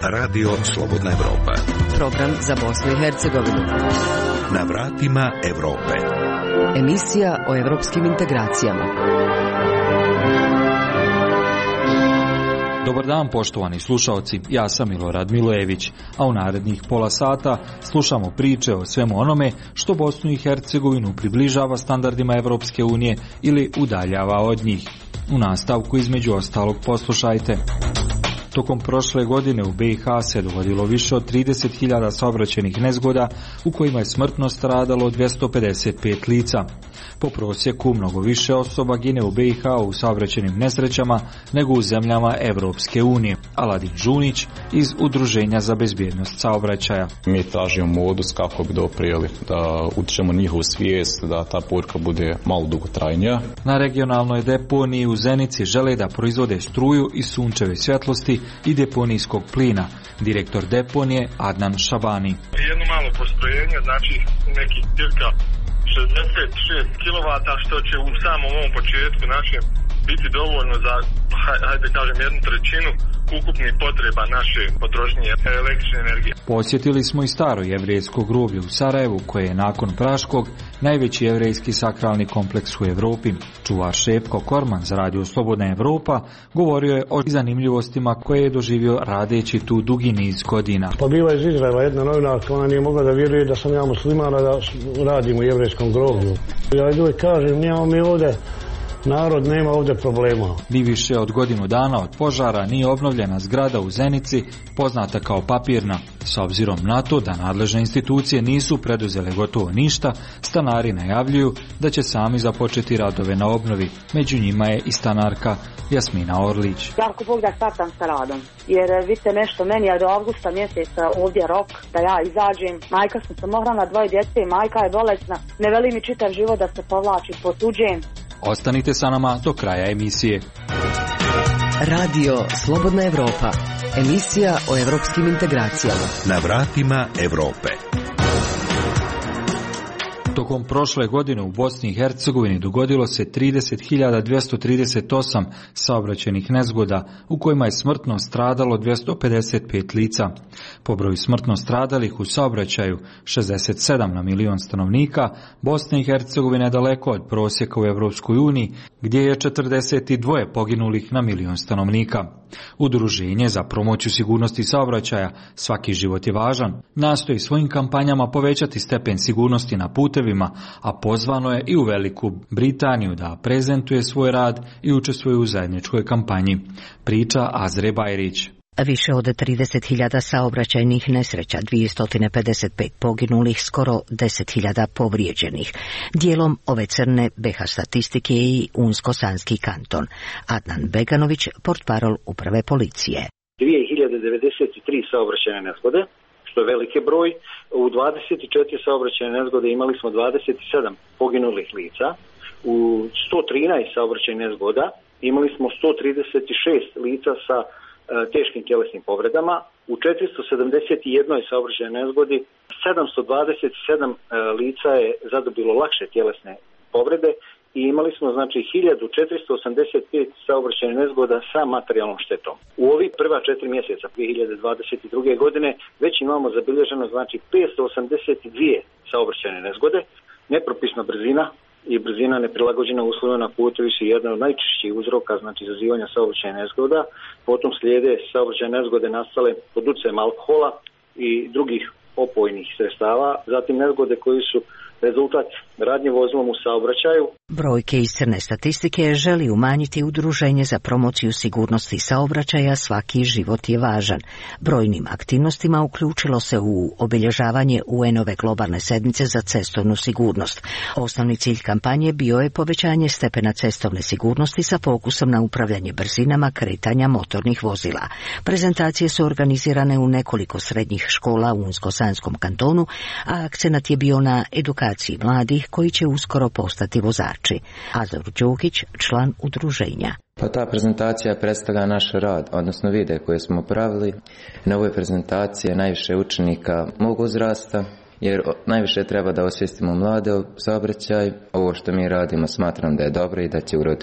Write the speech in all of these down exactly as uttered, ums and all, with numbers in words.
Radio Slobodna Evropa. Program za Bosnu i Hercegovinu. Na vratima Evrope. Emisija o evropskim integracijama. Dobar dan, poštovani slušaoci, ja sam Milorad Milojević, a u narednih pola sata slušamo priče o svemu onome što Bosnu i Hercegovinu približava standardima Evropske unije ili udaljava od njih. U nastavku između ostalog poslušajte. Tokom prošle godine u B i H se dogodilo više od trideset hiljada saobraćajnih nezgoda u kojima je smrtno stradalo dvjesto pedeset pet lica. Po prosjeku mnogo više osoba gine u B i H u saobraćajnim nesrećama nego u zemljama Evropske unije. Aladin Žunić iz Udruženja za bezbjednost saobraćaja. Mi tražimo modus kako bi doprijeli da utičemo njihovu svijest, da ta poruka bude malo dugotrajnija. Na regionalnoj deponiji u Zenici žele da proizvode struju iz sunčeve svjetlosti i deponijskog plina. Direktor deponije Adnan Šabani. Jedno malo postrojenje, znači neki cirka šezdeset šest kilovata, što će u samom ovom početku našem biti dovoljno za, hajde kažem, jednu trećinu ukupnih potreba naše potrošnje električne energije. Posjetili smo i staro jevrejsko groblje u Sarajevu, koje je nakon Praškog najveći jevrejski sakralni kompleks u Evropi. Čuvar Šepko Korman za Radio Slobodna Evropa govorio je o zanimljivostima koje je doživio radeći tu dugi niz godina. Pa bila iz Izraela jedna novinarka, ona nije mogla da vjeruje da sam ja muslimana, da radim u jevrejskom groblju. Ja uvijek kažem, nemamo mi ovdje narod, nema ovdje problema. Ni više od godinu dana od požara nije obnovljena zgrada u Zenici, poznata kao papirna. S obzirom na to da nadležne institucije nisu preduzele gotovo ništa, stanari najavljuju da će sami započeti radove na obnovi. Među njima je i stanarka Jasmina Orlić. Ako Bog da startam sa radom, jer vidite nešto, meni je do avgusta mjeseca ovdje rok da ja izađem. Majka sam samohrana, dvoje djece, majka je bolesna, ne veli mi čitav život da se povlači po tuđem. Ostanite sa nama do kraja emisije. Radio Slobodna Evropa. Emisija o evropskim integracijama. Na vratima Evrope. Tokom prošle godine u Bosni i Hercegovini dogodilo se trideset hiljada dvjesto trideset osam saobraćajnih nezgoda u kojima je smrtno stradalo dvjesto pedeset pet lica. Po broju smrtno stradalih u saobraćaju, šezdeset sedam na milion stanovnika, Bosna i Hercegovina je daleko od prosjeka u Evropskoj uniji, gdje je četrdeset dva poginulih na milion stanovnika. Udruženje za promociju sigurnosti saobraćaja Svaki život je važan nastoji svojim kampanjama povećati stepen sigurnosti na putevima, a pozvano je i u Veliku Britaniju da prezentuje svoj rad i učestvuje u zajedničkoj kampanji. Priča Azre Bajrić. Više od trideset hiljada saobraćajnih nesreća, dvjesto pedeset pet poginulih, skoro deset hiljada povrijeđenih. Dijelom ove crne B H statistike je i Unsko-Sanski kanton. Adnan Beganović, portparol uprave policije. dvije hiljade devedeset tri saobraćajne nezgode, što je veliki broj. U dvadeset četiri saobraćajne nezgode imali smo dvadeset sedam poginulih lica. U sto trinaest saobraćajnih nezgoda imali smo sto trideset šest lica sa teškim tjelesnim povredama. U četiristo sedamdeset jedan saobraćajnoj nezgodi sedamsto dvadeset sedam lica je zadobilo lakše tjelesne povrede i imali smo znači hiljadu četiristo osamdeset pet saobraćajnih nezgoda sa materijalnom štetom. U ovih prva četiri mjeseca dvije hiljade dvadeset druge godine već imamo zabilježeno znači petsto osamdeset dvije saobraćajne nezgode. Nepropisna brzina i brzina neprilagođena uslovima na putevi su jedna od najčešćih uzroka znači izazivanja saobraćajnih nezgoda. Potom slijede saobraćajne nezgode nastale pod utjecajem alkohola i drugih opojnih sredstava, zatim nezgode koji su rezultat radnje vozilom u saobraćaju. Brojke iz crne statistike želi umanjiti Udruženje za promociju sigurnosti saobraćaja Svaki život je važan. Brojnim aktivnostima uključilo se u obilježavanje U N-ove globalne sedmice za cestovnu sigurnost. Osnovni cilj kampanje bio je povećanje stepena cestovne sigurnosti sa fokusom na upravljanje brzinama kretanja motornih vozila. Prezentacije su organizirane u nekoliko srednjih škola u Unsko-Sanskom kantonu, a akcenat je bio na edukaciji mladih koji će uskoro postati vozači. Azor Đukić, član udruženja. Pa ta prezentacija predstavlja naš rad, odnosno videe koje smo pravili. Na ovoj prezentaciji najviše učenika mog uzrasta, jer najviše treba da osvijestimo mlade o saobraćaju. Ovo što mi radimo smatram da je dobro i da će uroditi plodom.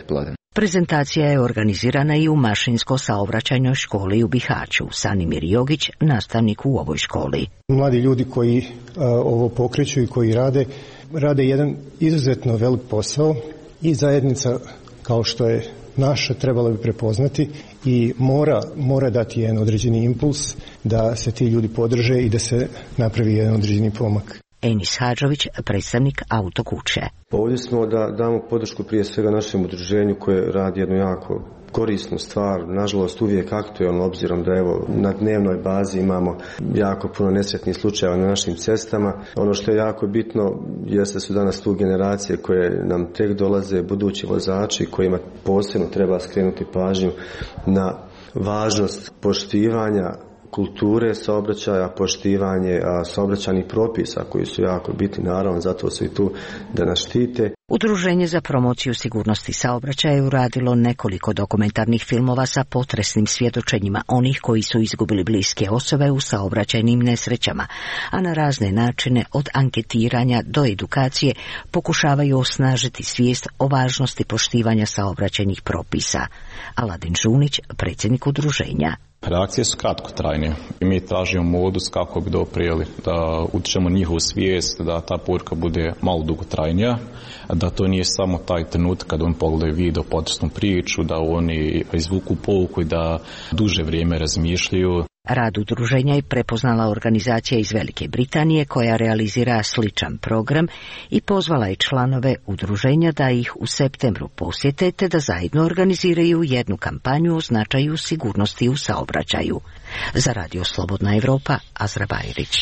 Prezentacija je organizirana i u Mašinsko-saobraćajnoj školi u Bihaću. Sanimir Jogić, nastavnik u ovoj školi. Mladi ljudi koji a, ovo pokreću i koji rade, rade jedan izuzetno velik posao i zajednica kao što je naša trebala bi prepoznati i mora, mora dati jedan određeni impuls da se ti ljudi podrže i da se napravi jedan određeni pomak. Enis Hadžović, predstavnik Autokuće. Ovdje smo da damo podršku prije svega našem udruženju koje radi jednu jako korisnu stvar, nažalost uvijek aktualno, obzirom da evo na dnevnoj bazi imamo jako puno nesretnih slučajeva na našim cestama. Ono što je jako bitno jeste su danas tu generacije koje nam tek dolaze, budući vozači kojima posebno treba skrenuti pažnju na važnost poštivanja kulture saobraćaja, poštivanje saobraćajnih propisa koji su jako bitni, naravno zato su i tu da nas štite. Udruženje za promociju sigurnosti saobraćaja je uradilo nekoliko dokumentarnih filmova sa potresnim svjedočenjima onih koji su izgubili bliske osobe u saobraćajnim nesrećama, a na razne načine od anketiranja do edukacije pokušavaju osnažiti svijest o važnosti poštivanja saobraćajnih propisa. Aladin Žunić, predsjednik udruženja. Reakcije su kratkotrajne i mi tražimo modus kako bi doprijeli da utičemo njihovu svijest, da ta poruka bude malo dugotrajnija, da to nije samo taj trenutak kad on pogledaju video, potresnu priču, da oni izvuku pouku i da duže vrijeme razmišljaju. Rad udruženja je prepoznala organizacija iz Velike Britanije koja realizira sličan program i pozvala je članove udruženja da ih u septembru posjete te da zajedno organiziraju jednu kampanju o značaju sigurnosti u saobraćaju. Za Radio Slobodna Evropa, Azra Bajrić.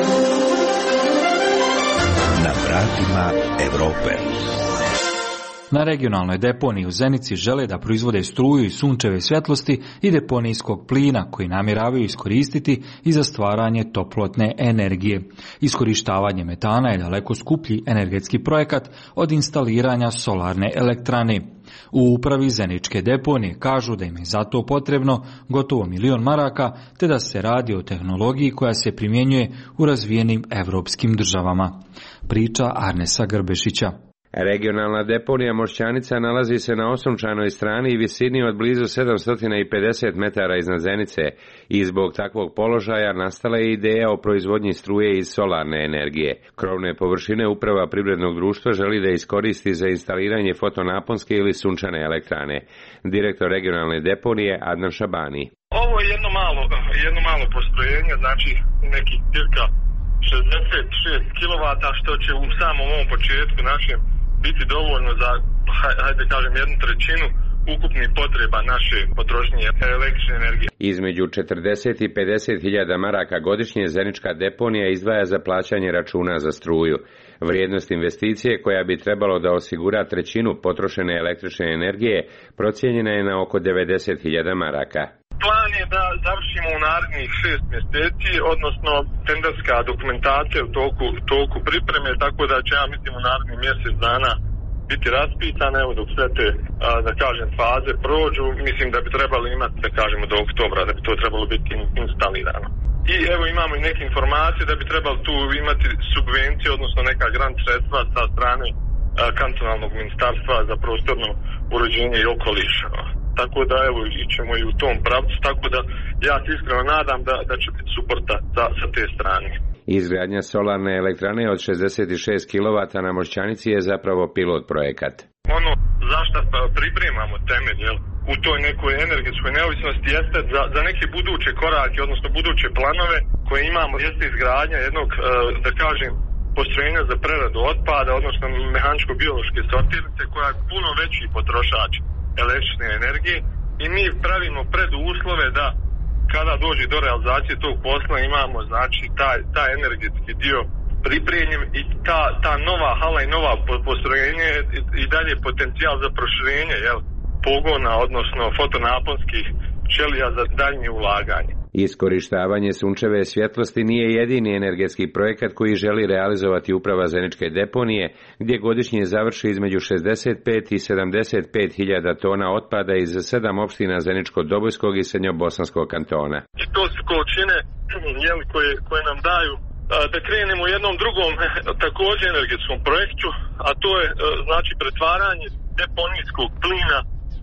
Na vratima Evrope. Na regionalnoj deponiji u Zenici žele da proizvode struju i sunčeve svjetlosti i deponijskog plina koji namjeravaju iskoristiti i za stvaranje toplotne energije. Iskorištavanje metana je daleko skuplji energetski projekat od instaliranja solarne elektrane. U upravi Zeničke deponije kažu da im je zato potrebno gotovo milion maraka, te da se radi o tehnologiji koja se primjenjuje u razvijenim evropskim državama. Priča Arnesa Grbešića. Regionalna deponija Mošćanica nalazi se na osunčanoj strani i visini od blizu sedamsto pedeset metara iznad Zenice i zbog takvog položaja nastala je ideja o proizvodnji struje iz solarne energije. Krovne površine uprava privrednog društva želi da iskoristi za instaliranje fotonaponske ili sunčane elektrane. Direktor regionalne deponije Adnan Šabani. Ovo je jedno malo, jedno malo postrojenje, znači neki cirka šezdeset šest kilovata, što će u samom ovom početku našem biti dovoljno za, hajde kažem, jednu trećinu ukupnih potreba naše potrošnje električne energije. Između četrdeset i pedeset hiljada maraka godišnje Zenička deponija izdvaja za plaćanje računa za struju. Vrijednost investicije koja bi trebalo da osigura trećinu potrošene električne energije procijenjena je na oko devedeset hiljada maraka. Plan je da završimo u narednih šest mjeseci, odnosno tenderska dokumentacija u toku, toku pripreme, tako da će, ja mislim, u narednih mjesec dana biti raspisana, evo dok sve te, da kažem, faze prođu, mislim da bi trebali imati, da kažemo, do oktobra, da bi to trebalo biti instalirano. I evo imamo i neke informacije da bi trebali tu imati subvencije, odnosno neka grant sredstva sa strane kantonalnog ministarstva za prostorno uređenje i okoliš. Tako da evo ićemo i u tom pravcu, tako da ja se iskreno nadam da, da će biti suporta sa, sa te strane. Izgradnja solarne elektrane od šezdeset šest kilovata na Mošćanici je zapravo pilot projekat. Ono zašto pripremamo temelj, jel, u toj nekoj energetskoj neovisnosti jeste za, za neke buduće korake, odnosno buduće planove koje imamo, jeste izgradnja jednog, da kažem, postrojenja za preradu otpada, odnosno mehaničko-biološke sortirnice koja je puno veći potrošač električne energije i mi pravimo preduslove da kada dođe do realizacije tog posla imamo, znači, taj, taj energetski dio pripremljen i ta, ta nova hala i nova postrojenje i dalje potencijal za proširenje, jel, pogona, odnosno fotonaponskih ćelija za daljnje ulaganje. Iskorištavanje sunčeve svjetlosti nije jedini energetski projekat koji želi realizovati uprava Zeničke deponije, gdje godišnje završi između šezdeset pet i sedamdeset pet hiljada tona otpada iz sedam opština Zeničko-Dobojskog i Srednjobosanskog kantona. I to su količine, jel, koje, koje nam daju da krenemo u jednom drugom također energetskom projektu, a to je, znači, pretvaranje deponijskog plina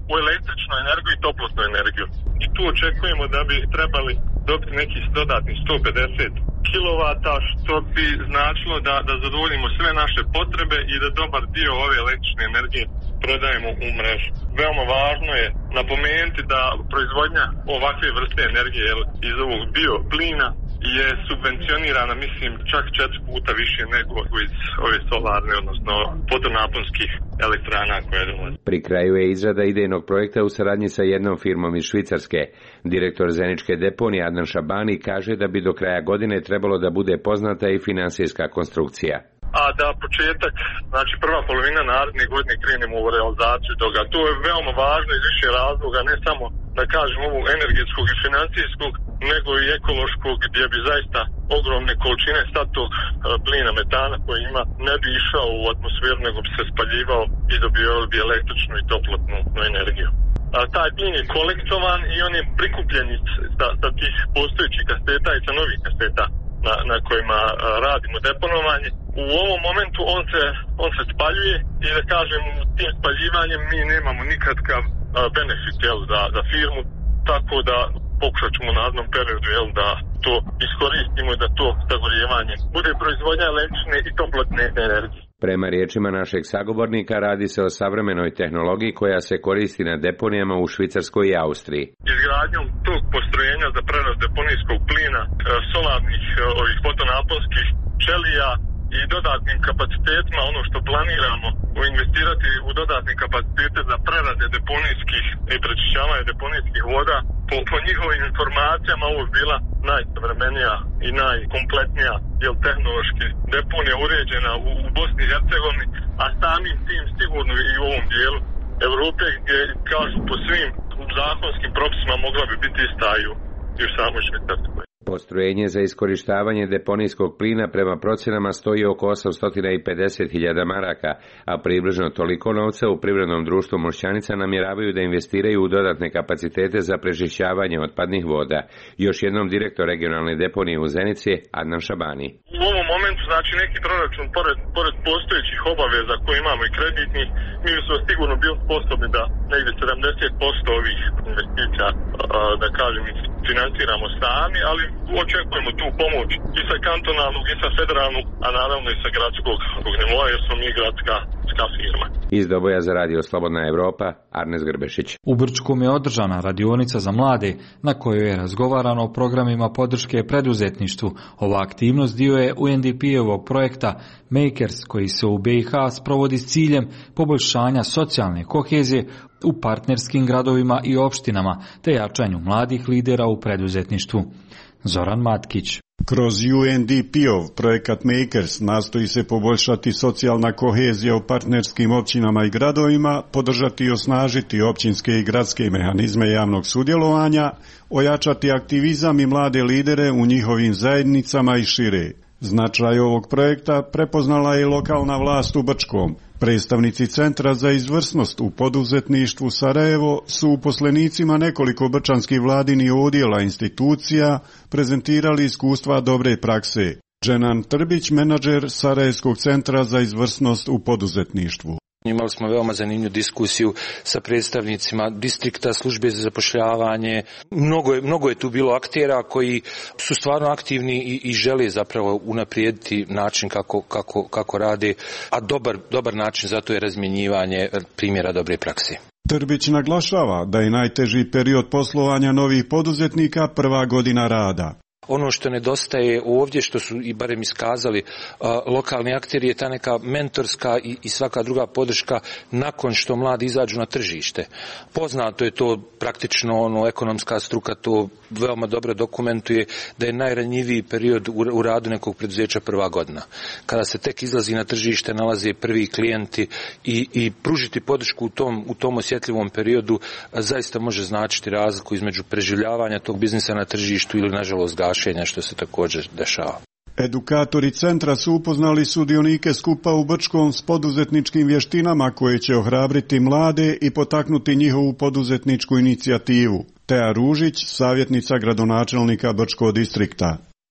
u električnu energiju i toplotnu energiju. I tu očekujemo da bi trebali dobiti nekih dodatnih sto pedeset kilovata, što bi značilo da, da zadovoljimo sve naše potrebe i da dobar dio ove električne energije prodajemo u mrežu. Veoma važno je napomenuti da proizvodnja ovakve vrste energije iz ovog bioplina je subvencionirana, mislim, čak četiri puta više nego iz ove solarne, odnosno fotonaponskih elektrana koje dolaze. Pri kraju je izrada idejnog projekta u saradnji sa jednom firmom iz Švicarske. Direktor Zeničke deponije Adnan Šabani kaže da bi do kraja godine trebalo da bude poznata i finansijska konstrukcija. A da početak, znači prva polovina naredne godine krenemo u realizaciju toga. To je veoma važno iz više razloga, ne samo da kažem ovog energetskog i financijskog, nego i ekološkog, gdje bi zaista ogromne količine statog plina metana koji ima ne bi išao u atmosferu, nego bi se spaljivao i dobio bi električnu i toplotnu energiju. A taj plin je kolektovan i on je prikupljen sa, sa tih postojećih kaseta i sa novih kaseta na, na kojima a, radimo deponovanje. U ovom momentu on se, on se spaljuje i da kažem, tim spaljivanjem mi nemamo nikakav a, benefit jel, za, za firmu, tako da pokušat ćemo u narednom periodu jel, da to iskoristimo i da to sagorjevanje bude proizvodnja električne i toplotne energije. Prema riječima našeg sagovornika radi se o savremenoj tehnologiji koja se koristi na deponijama u Švicarskoj i Austriji. Izgradnjom tog postrojenja za preradu deponijskog plina, solarnih ovih fotonaponskih ćelija i dodatnim kapacitetima, ono što planiramo investirati u dodatne kapacitete za prerade deponijskih i prečišćavanje deponijskih voda, po, po njihovim informacijama ovo je bila najsavremenija i najkompletnija jel, tehnološki deponija uređena u, u Bosni i Hercegovini, a samim tim sigurno i u ovom dijelu Europe gdje kažu po svim zakonskim propisima mogla bi biti ista i u, i u samoj Švicarskoj. Postrojenje za iskorištavanje deponijskog plina prema procjenama stoji oko osamsto pedeset hiljada maraka, a približno toliko novca u privrednom društvu Mošćanica namjeravaju da investiraju u dodatne kapacitete za prečišćavanje otpadnih voda. Još jednom direktor regionalne deponije u Zenici, Adnan Šabani. U ovom momentu, znači neki proračun, pored, pored postojećih obaveza koje imamo i kreditni, mi smo sigurno bili sposobni da negdje sedamdeset posto ovih investicija, da kažem, financiramo sami, ali očekujemo tu pomoć i sa kantonalnog i sa federalnog, a naravno i sa gradskog nivoa, jer smo mi gradska firma. Iz Doboja za Radio Slobodna Evropa, Arnes Grbešić. U Brčkom je održana radionica za mlade, na kojoj je razgovarano o programima podrške preduzetništvu. Ova aktivnost dio je U N D P-ovog projekta Makers, koji se u B i H sprovodi s ciljem poboljšanja socijalne kohezije u partnerskim gradovima i opštinama, te jačanju mladih lidera u preduzetništvu. Zoran Matkić. Kroz U N D P-ov projekat Makers nastoji se poboljšati socijalna kohezija u partnerskim općinama i gradovima, podržati i osnažiti općinske i gradske mehanizme javnog sudjelovanja, ojačati aktivizam i mlade lidere u njihovim zajednicama i šire. Značaj ovog projekta prepoznala je lokalna vlast u Brčkom. Predstavnici Centra za izvrsnost u poduzetništvu Sarajevo su uposlenicima nekoliko brčanskih vladinih odjela institucija prezentirali iskustva dobre prakse. Dženan Trbić, menadžer Sarajevskog centra za izvrsnost u poduzetništvu. Imali smo veoma zanimljivu diskusiju sa predstavnicima distrikta, službe za zapošljavanje. Mnogo je, mnogo je tu bilo aktera koji su stvarno aktivni i, i žele zapravo unaprijediti način kako, kako, kako rade, a dobar, dobar način za to je razmjenjivanje primjera dobre prakse. Trbić naglašava da je najteži period poslovanja novih poduzetnika prva godina rada. Ono što nedostaje ovdje, što su i barem iskazali uh, lokalni akteri, je ta neka mentorska i, i svaka druga podrška nakon što mladi izađu na tržište. Poznato je to praktično, ono, ekonomska struka to veoma dobro dokumentuje, da je najranjiviji period u, u radu nekog preduzeća prva godina. Kada se tek izlazi na tržište, nalaze prvi klijenti i, i pružiti podršku u tom, u tom osjetljivom periodu a, zaista može značiti razliku između preživljavanja tog biznisa na tržištu ili nažalost gašenja, što se također dešava. Edukatori centra su upoznali sudionike skupa u Brčkom s poduzetničkim vještinama koje će ohrabriti mlade i potaknuti njihovu poduzetničku inicijativu. Teja Ružić, savjetnica gradonačelnika Brčkog distrikta.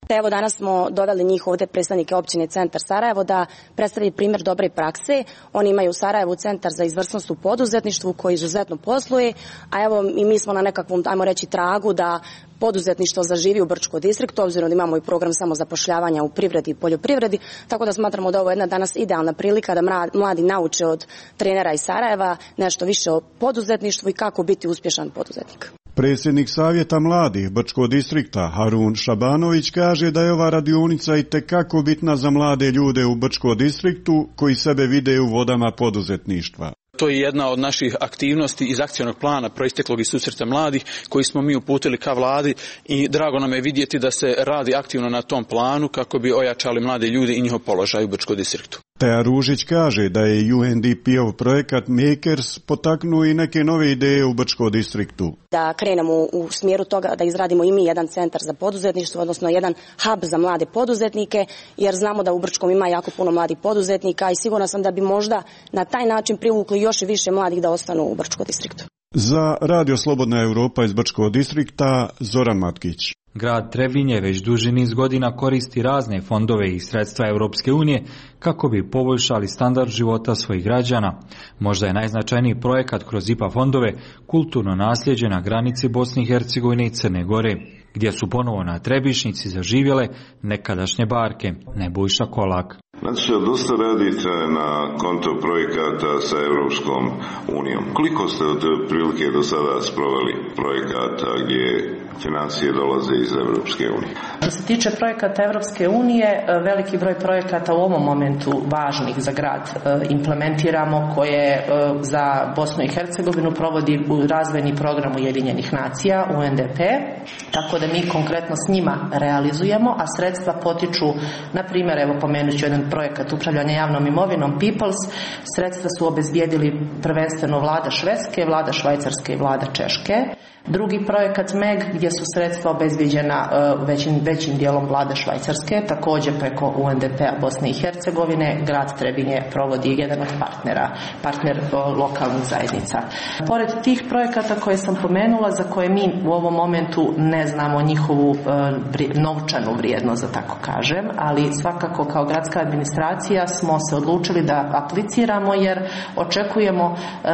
Evo danas smo doveli njih ovdje, predstavnike općine Centar Sarajevo, da predstavi primjer dobre prakse. Oni imaju u Sarajevu centar za izvrsnost u poduzetništvu koji izuzetno posluje, a evo i mi smo na nekakvom, ajmo reći, tragu da poduzetništvo zaživi u Brčkom distriktu, obzirom da imamo i program samozapošljavanja u privredi i poljoprivredi, tako da smatramo da ovo je jedna danas idealna prilika da mladi nauče od trenera iz Sarajeva nešto više o poduzetništvu i kako biti uspješan poduzetnik. Predsjednik Savjeta mladih Brčkog distrikta Harun Šabanović kaže da je ova radionica itekako bitna za mlade ljude u Brčkom distriktu koji sebe vide u vodama poduzetništva. To je jedna od naših aktivnosti iz akcionog plana proisteklog iz susreta mladih koji smo mi uputili ka vladi i drago nam je vidjeti da se radi aktivno na tom planu kako bi ojačali mlade ljude i njihov položaj u Brčkom distriktu. Teja Ružić kaže da je U N D P-ov projekat Makers potaknuo i neke nove ideje u Brčkom distriktu. Da krenemo u smjeru toga da izradimo i mi jedan centar za poduzetništvo, odnosno jedan hub za mlade poduzetnike, jer znamo da u Brčkom ima jako puno mladih poduzetnika i sigurna sam da bi možda na taj način privukli još i više mladih da ostanu u Brčkom distriktu. Za Radio Slobodna Europa iz Brčkog distrikta, Zoran Matkić. Grad Trebinje već duži niz godina koristi razne fondove i sredstva Europske unije kako bi poboljšali standard života svojih građana. Možda je najznačajniji projekat kroz I P A fondove kulturno nasljeđe na granici Bosne i Hercegovine i Crne Gore, gdje su ponovo na Trebišnjici zaživjele nekadašnje barke. Nebojša Kolak. Znači, dosta radite na konto projekata sa Europskom unijom. Koliko ste od prilike do sada sproveli projekata gdje financije dolaze iz Europske unije? Što se tiče projekata Europske unije, veliki broj projekata u ovom momentu važnih za grad implementiramo, koje za Bosnu i Hercegovinu provodi u razvojni program Ujedinjenih nacija, U N D P, tako da mi konkretno s njima realizujemo, a sredstva potiču, na primjer, evo pomenut ću jedan projekat upravljanja javnom imovinom Peoples, sredstva su obezbijedili prvenstveno vlada Švedske, vlada Švajcarske i vlada Češke. Drugi projekat M E G gdje su sredstva obezbijeđena većim, većim dijelom vlade Švajcarske, također preko U N D P-a Bosne i Hercegovine, grad Trebinje provodi jedan od partnera, partner lokalnih zajednica. Pored tih projekata koje sam pomenula, za koje mi u ovom momentu ne znamo njihovu novčanu vrijednost, da tako kažem, ali svakako kao gradska administracija smo se odlučili da apliciramo jer očekujemo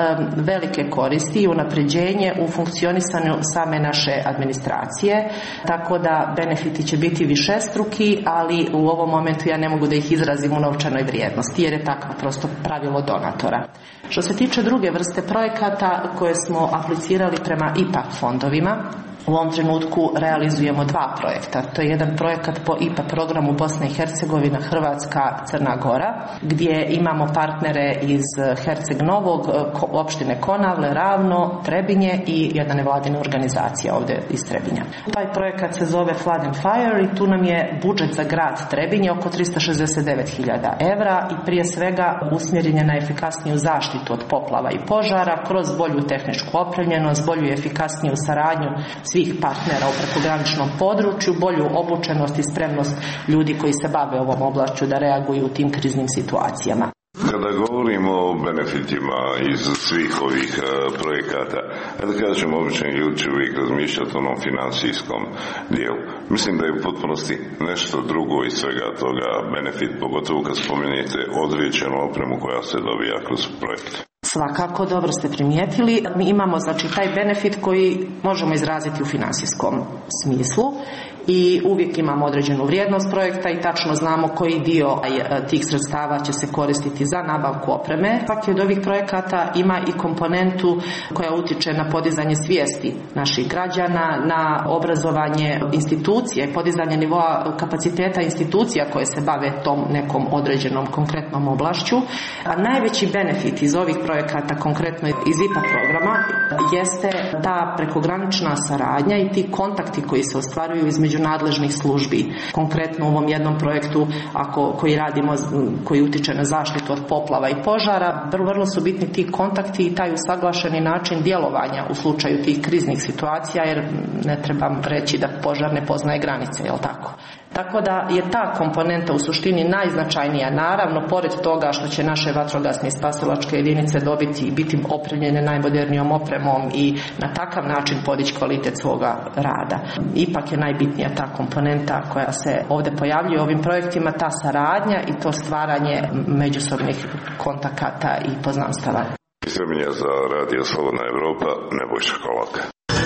velike koristi i unapređenje u funkcionisanju same naše administracije, tako da benefiti će biti višestruki, ali u ovom momentu ja ne mogu da ih izrazim u novčanoj vrijednosti, jer je takvo prosto pravilo donatora. Što se tiče druge vrste projekata koje smo aplicirali prema I P A fondovima, u ovom trenutku realizujemo dva projekta. To je jedan projekat po I P A programu Bosna i Hercegovina, Hrvatska, Crna Gora, gdje imamo partnere iz Herceg Novog, opštine Konavle, Ravno, Trebinje i jedna nevladina organizacija ovdje iz Trebinja. Taj projekat se zove Flood and Fire i tu nam je budžet za grad Trebinje oko tristo šezdeset devet hiljada evra i prije svega usmjeren je na efikasniju zaštitu od poplava i požara kroz bolju tehničku opremljenost, bolju i efikasniju saradnju svih partnera u prekograničnom području, bolju obučenost i spremnost ljudi koji se bave ovom oblašću da reaguju u tim kriznim situacijama. Kada govorimo o benefitima iz svih ovih uh, projekata, kada kažemo obični ljudi će uvijek razmišljati o onom financijskom dijelu. Mislim da je u potpunosti nešto drugo iz svega toga benefit, pogotovo kad spomenete određenu opremu koja se dobija kroz projekt. Svakako, dobro ste primijetili. Mi imamo znači taj benefit koji možemo izraziti u financijskom smislu i uvijek imamo određenu vrijednost projekta i tačno znamo koji dio tih sredstava će se koristiti za nabavku opreme. Svaki od ovih projekata ima i komponentu koja utiče na podizanje svijesti naših građana, na obrazovanje institucije, podizanje nivoa kapaciteta institucija koje se bave tom nekom određenom konkretnom oblašću. A najveći benefit iz ovih projekata, konkretno iz I P A programa, jeste ta prekogranična saradnja i ti kontakti koji se ostvaruju između nadležnih službi. Konkretno u ovom jednom projektu ako, koji radimo, koji utiče na zaštitu od poplava i požara, vrlo, vrlo su bitni ti kontakti i taj usaglašeni način djelovanja u slučaju tih kriznih situacija, jer ne trebam reći da požar ne poznaje granice, jel tako? Tako da je ta komponenta u suštini najznačajnija. Naravno, pored toga što će naše vatrogasne i spasilačke jedinice dobiti i biti opremljene najmodernijom opremom i na takav način podići kvalitet svoga rada. Ipak je najbitnija ta komponenta koja se ovdje pojavljuje u ovim projektima, ta saradnja i to stvaranje međusobnih kontakata i poznanstava. Izremenja za Radio Slobodna Evropa, Nebojša Kolaka.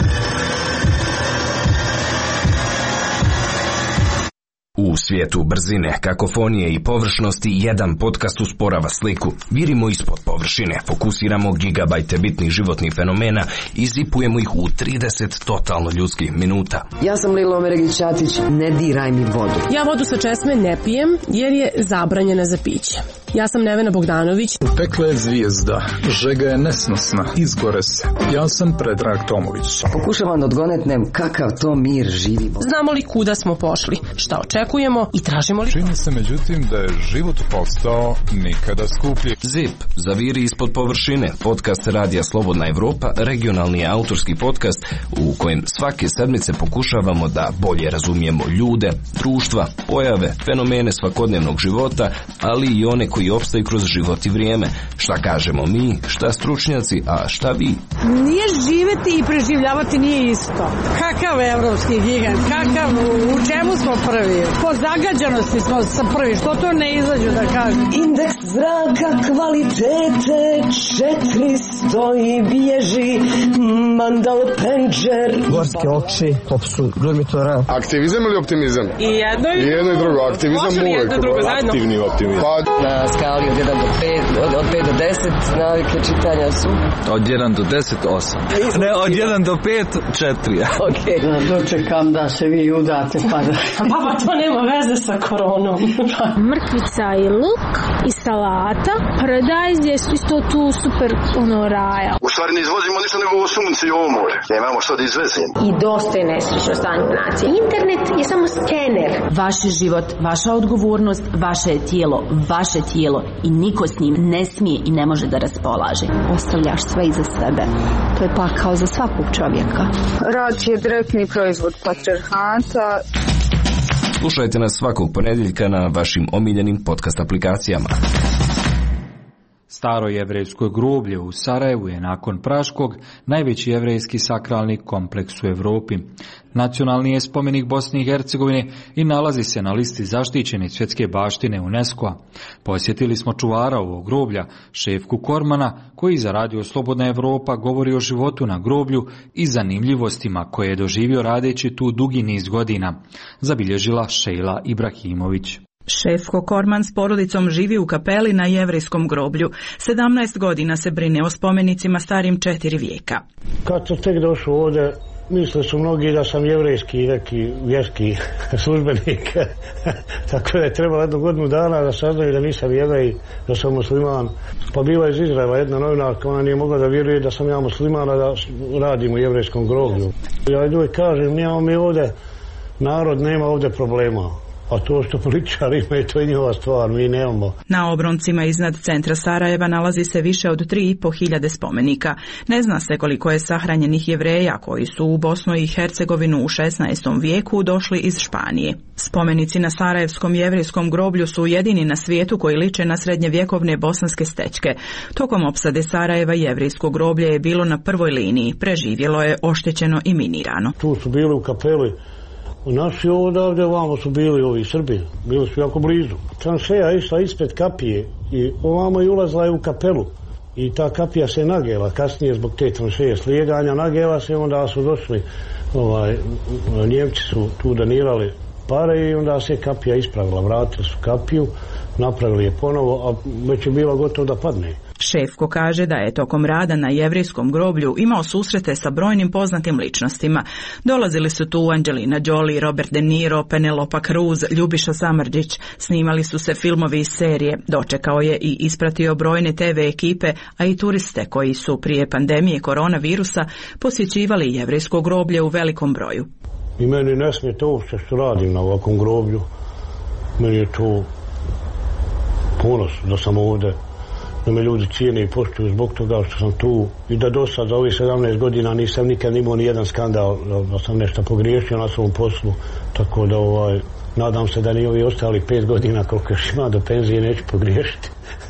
U svijetu brzine, kakofonije i površnosti jedan podcast usporava sliku. Virimo ispod površine, fokusiramo gigabajte bitnih životnih fenomena i zipujemo ih u trideset totalno ljudskih minuta. Ja sam Lilo Omeregić-Ćatić, ne diraj mi vodu. Ja vodu sa česme ne pijem jer je zabranjena za piće. Ja sam Nevena Bogdanović. Pekla je zvijezda, žega je nesnosna, izgore se. Ja sam Predrag Tomović. Pokušavam da odgonetnem kakav to mir živimo. Znamo li kuda smo pošli, šta očekujemo i tražimo li... Čini se međutim da je život postao nikada skuplji. Zip, zaviri ispod površine, podcast Radija Slobodna Evropa, regionalni autorski podcast u kojem svake sedmice pokušavamo da bolje razumijemo ljude, društva, pojave, fenomene svakodnevnog života, ali i one koji opstaju kroz život i vrijeme. Šta kažemo mi, šta stručnjaci, a šta vi? Nije živjeti i preživljavati nije isto. Kakav evropski gigant, kakav, u čemu smo prvi? Po zagađenosti smo sa prvi, što to ne izađu da kažu? Indeks zraka kvalitete četiristo i bježi mandal penđer. Gorske oči, popsu grudmitora. Aktivizam ili optimizam? I jedno i, I jedno i drugo. Aktivizam uvijek. Aktivni optimizam. Pa... Na skali od jedan do pet, od, od pet do deset, navike čitanja su? Od jedan do deset, osam. Ne, od jedan do pet, četiri. Okej. Okay. Dočekam da se vi udate, pa da... Baba, to nema veze sa koronom. Mrkvica i luk i salata. Paradajz je isto tu super ono raja. U stvari ne izvozimo ništa nego ovo sunce i ovo more. Ja imamo što da izvezemo. I dosta je nesrećno stanje nacije. Internet je samo skener. Vaš život, vaša odgovornost, vaše tijelo, vaše tijelo i niko s njim ne smije i ne može da raspolaže. Ostavljaš sve iza sebe. To je pakao za svakog čovjeka. Rad je direktni proizvod patrijarhata. Slušajte nas svakog ponedjeljka na vašim omiljenim podcast aplikacijama. Staro jevrejsko groblje u Sarajevu je nakon Praškog najveći jevrejski sakralni kompleks u Europi. Nacionalni je spomenik Bosne i Hercegovine i nalazi se na listi zaštićene svjetske baštine UNESCO-a. Posjetili smo čuvara ovog groblja, Šefku Kormana, koji za Radio Slobodna Evropa govori o životu na groblju i zanimljivostima koje je doživio radeći tu dugi niz godina, zabilježila Šejla Ibrahimović. Šefko Korman s porodicom živi u kapeli na jevrejskom groblju. sedamnaest godina se brine o spomenicima starim četiri vijeka. Kad sam tek došao ovdje, mislili su mnogi da sam jevrejski neki vjerski službenik. Tako da je trebalo jednu godinu dana da saznaju da nisam jevrej, da sam musliman. Pa bila iz Izraela jedna novinarka, ona nije mogla da vjeruje da sam ja musliman, a da radim u jevrejskom groblju. Ja uvijek kažem, nemamo mi ovdje, narod nema ovdje problema. A to što političari imaju, to je njihova stvar, mi nemamo. Na obroncima iznad centra Sarajeva nalazi se više od tri i po hiljade spomenika. Ne zna se koliko je sahranjenih Jevreja koji su u Bosnu i Hercegovinu u šesnaestom vijeku došli iz Španije. Spomenici na Sarajevskom jevrejskom groblju su jedini na svijetu koji liče na srednjevjekovne bosanske stečke. Tokom opsade Sarajeva jevrejsko groblje je bilo na prvoj liniji, preživjelo je oštećeno i minirano. Tu su bili u kapeli. Naši odavde ovamo su bili ovi Srbi, bili su jako blizu. Tranšeja išla ispred kapije i ovamo je ulazila je u kapelu i ta kapija se nagela kasnije zbog te tranšeje slijeganja, nagela se, onda su došli, ovaj, Njemci su tu donirali pare i onda se kapija ispravila, vratili su kapiju, napravili je ponovo, a već je bilo gotovo da padne. Šefko kaže da je tokom rada na jevrejskom groblju imao susrete sa brojnim poznatim ličnostima. Dolazili su tu Angelina Jolie, Robert De Niro, Penelope Cruz, Ljubiša Samardžić. Snimali su se filmovi iz serije. Dočekao je i ispratio brojne te ve ekipe, a i turiste koji su prije pandemije koronavirusa posjećivali jevrejsko groblje u velikom broju. I meni ne smije to uopće što radim na ovakvom groblju. Meni je to ponos da sam ovdje, da me ljudi cijene i poštuju zbog toga što sam tu i da do sad za ovih sedamnaest godina nisam nikad imao ni jedan skandal, da sam nešto pogriješio na svom poslu, tako da ovaj, Nadam se da ni ovi ostali pet godina koliko još ima do penzije neću pogriješiti.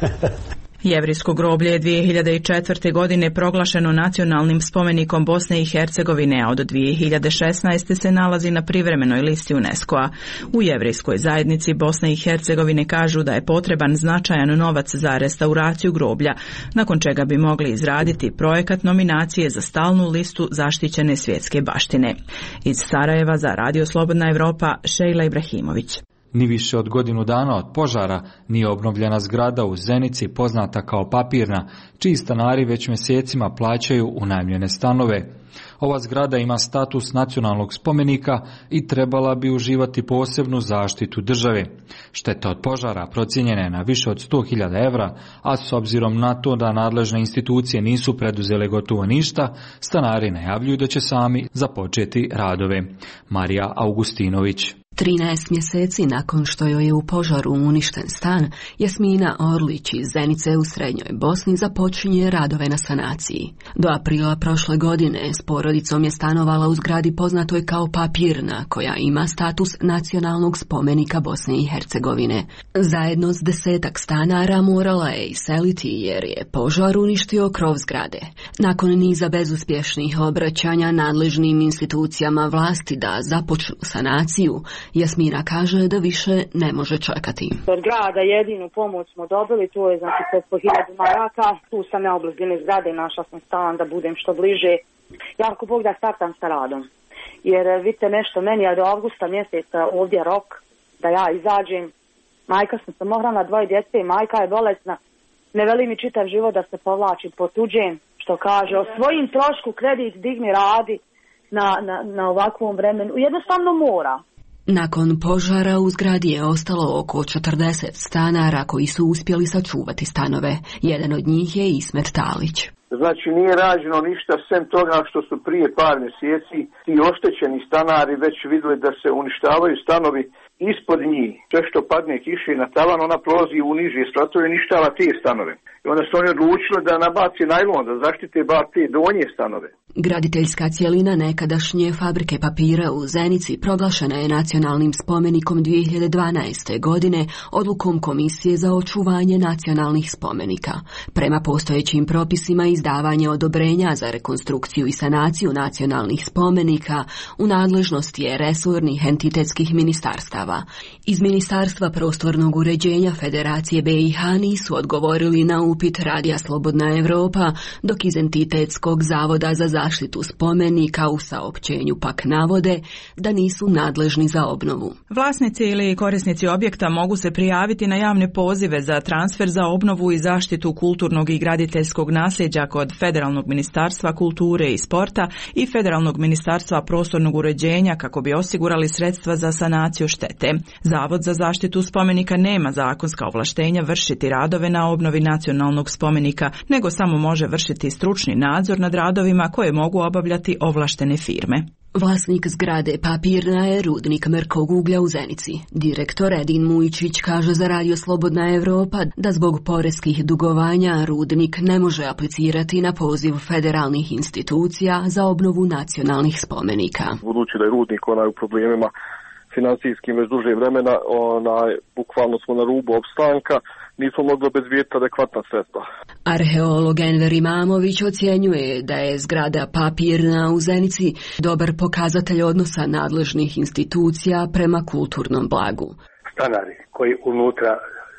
Jevrejsko groblje je dvije hiljade četvrte. godine proglašeno nacionalnim spomenikom Bosne i Hercegovine, a od dvije hiljade šesnaeste. se nalazi na privremenoj listi UNESCO-a. U jevrejskoj zajednici Bosne i Hercegovine kažu da je potreban značajan novac za restauraciju groblja, nakon čega bi mogli izraditi projekat nominacije za stalnu listu zaštićene svjetske baštine. Iz Sarajeva za Radio Slobodna Evropa, Šejla Ibrahimović. Ni više od godinu dana od požara nije obnovljena zgrada u Zenici poznata kao Papirna, čiji stanari već mjesecima plaćaju unajmljene stanove. Ova zgrada ima status nacionalnog spomenika i trebala bi uživati posebnu zaštitu države. Šteta od požara procijenjena je na više od sto hiljada evra, a s obzirom na to da nadležne institucije nisu preduzele gotovo ništa, stanari najavljuju da će sami započeti radove. Marija Augustinović. trinaest mjeseci nakon što joj je u požaru uništen stan, Jasmina Orlić iz Zenice u Srednjoj Bosni započinje radove na sanaciji. Do aprila prošle godine s porodicom je stanovala u zgradi poznatoj kao Papirna, koja ima status nacionalnog spomenika Bosne i Hercegovine. Zajedno s desetak stanara morala je iseliti jer je požar uništio krov zgrade. Nakon niza bezuspješnih obraćanja nadležnim institucijama vlasti da započnu sanaciju, Jasmina kaže da više ne može čekati. Od grada jedinu pomoć smo dobili, to je znači po hiljadu maraka. Tu sam ja u blizini zgrade i našla sam stan da budem što bliže. Ja ako Bog da startam sa radom. Jer vidite nešto, meni je do avgusta mjeseca ovdje rok da ja izađem. Majka sam samohrana, dvoje djece i majka je bolesna. Ne veli mi čitav život da se povlači po tuđem, što kaže, o svojim trošku kredit digni radi na, na, na ovakvom vremenu. Jednostavno mora. Nakon požara u zgradi je ostalo oko četrdeset stanara koji su uspjeli sačuvati stanove. Jedan od njih je Ismet Talić. Znači nije rađeno ništa sem toga što su prije par mjeseci ti oštećeni stanari već vidjeli da se uništavaju stanovi ispod njih. Sve što padne kiše na tavan, ona prolazi u niže stratove i uništava te stanove. I onda su oni odlučili da nabaci najlon, da zaštite bar te donje stanove. Graditeljska cjelina nekadašnje fabrike papira u Zenici proglašena je nacionalnim spomenikom dvije hiljade dvanaeste. godine odlukom Komisije za očuvanje nacionalnih spomenika. Prema postojećim propisima izdavanje odobrenja za rekonstrukciju i sanaciju nacionalnih spomenika u nadležnosti je resornih entitetskih ministarstava. Iz Ministarstva prostornog uređenja Federacije B i H nisu odgovorili na upit Radija Slobodna Evropa, dok iz Entitetskog zavoda za zaštitu spomenika u saopćenju pak navode da nisu nadležni za obnovu. Vlasnici ili korisnici objekta mogu se prijaviti na javne pozive za transfer za obnovu i zaštitu kulturnog i graditeljskog nasljeđa kod Federalnog ministarstva kulture i sporta i Federalnog ministarstva prostornog uređenja kako bi osigurali sredstva za sanaciju štete. Zavod za zaštitu spomenika nema zakonska ovlaštenja vršiti radove na obnovi nacionalnog spomenika, nego samo može vršiti stručni nadzor nad radovima koje mogu obavljati ovlaštene firme. Vlasnik zgrade Papirna je rudnik mrkog uglja u Zenici. Direktor Edin Mujičić kaže za Radio Slobodna Evropa da zbog poreskih dugovanja rudnik ne može aplicirati na poziv federalnih institucija za obnovu nacionalnih spomenika. Budući da je rudnik onaj u problemima financijskim već duže vremena, onaj, bukvalno smo na rubu opstanka, nismo mogli obezbijeti adekvatna sredstva. Arheolog Enver Imamović ocjenjuje da je zgrada Papirna u Zenici dobar pokazatelj odnosa nadležnih institucija prema kulturnom blagu. Stanari koji unutra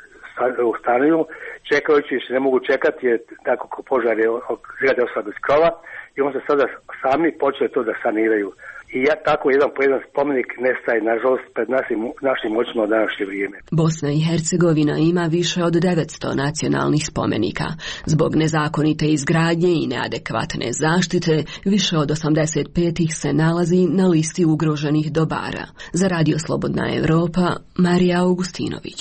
stanuju, čekajući se ne mogu čekati jer tako ko požar je zgrade ostala bez krova i on se sada sami počeli to da saniraju. I ja, tako jedan po jedan spomenik nestaje, nažalost, pred našim, našim očima u današnje vrijeme. Bosna i Hercegovina ima više od devetsto nacionalnih spomenika. Zbog nezakonite izgradnje i neadekvatne zaštite, više od osamdeset pet ih se nalazi na listi ugroženih dobara. Za Radio Slobodna Evropa, Marija Augustinović.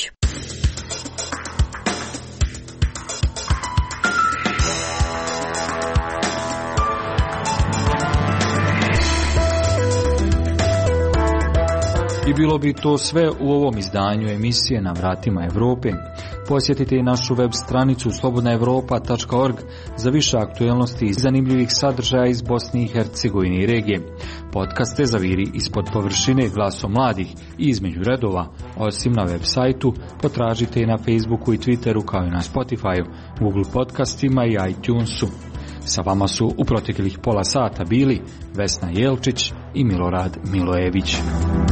I bilo bi to sve u ovom izdanju emisije Na vratima Evrope. Posjetite i našu web stranicu slobodna europa tačka org za više aktuelnosti i zanimljivih sadržaja iz Bosne i Hercegovine i regije. Podcaste Zaviri ispod površine, glasom mladih i između redova, osim na web sajtu, potražite i na Facebooku i Twitteru kao i na Spotifyu, Google podcastima i iTunesu. Sa vama su u proteklih pola sata bili Vesna Jelčić i Milorad Milojević.